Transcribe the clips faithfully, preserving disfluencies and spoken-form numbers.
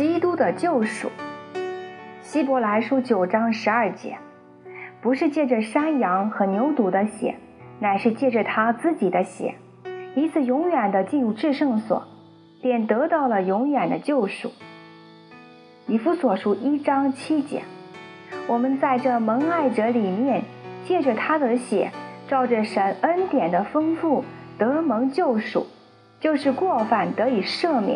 基督的救赎。希伯来书九章十二节，不是借着山羊和牛犊的血，乃是借着他自己的血，一次永远的进入至圣所，便得到了永远的救赎。以弗所书一章七节，我们在这蒙爱者里面，借着他的血，照着神恩典的丰富，得蒙救赎，就是过犯得以赦免。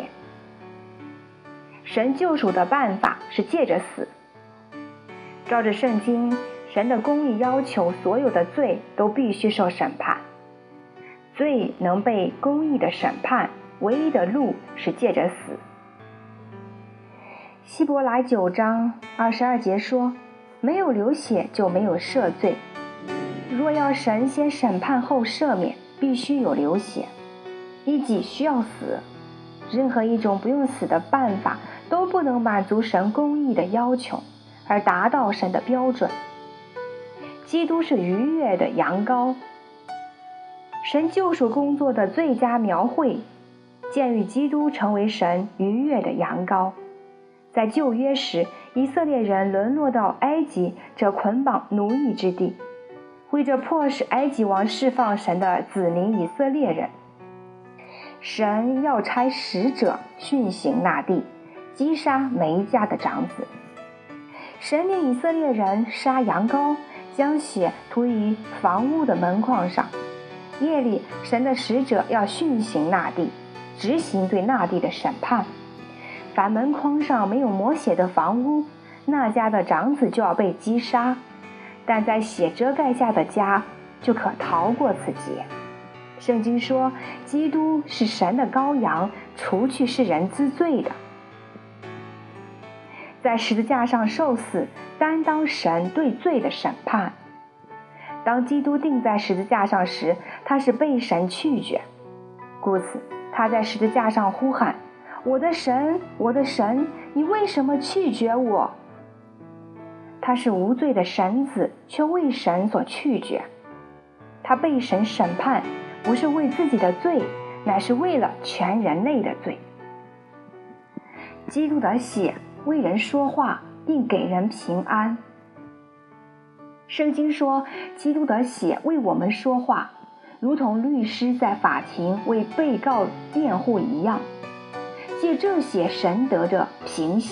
神救赎的办法是借着死。照着圣经，神的公义要求所有的罪都必须受审判。罪能被公义的审判，唯一的路是借着死。希伯来九章二十二节说，没有流血就没有赦罪。若要神先审判后赦免，必须有流血。一己需要死，任何一种不用死的办法都不能满足神公义的要求，而达到神的标准。基督是逾越的羊羔，神救赎工作的最佳描绘，鉴于基督成为神逾越的羊羔。在旧约时，以色列人沦落到埃及这捆绑奴役之地，为着迫使埃及王释放神的子民以色列人，神要差使者训行那地，击杀每一家的长子。神令以色列人杀羊羔，将血涂于房屋的门框上。夜里，神的使者要训行那地，执行对那地的审判。凡门框上没有抹血的房屋，那家的长子就要被击杀，但在血遮盖下的家就可逃过此劫。圣经说，基督是神的羔羊，除去世人之罪的。在十字架上受死，担当神对罪的审判。当基督钉在十字架上时，他是被神拒绝，故此他在十字架上呼喊，我的神，我的神，你为什么拒绝我？他是无罪的神子，却为神所拒绝。他被神审判，不是为自己的罪，乃是为了全人类的罪。基督的血为人说话，并给人平安。圣经说，基督的血为我们说话，如同律师在法庭为被告辩护一样。借这血，神得着平息。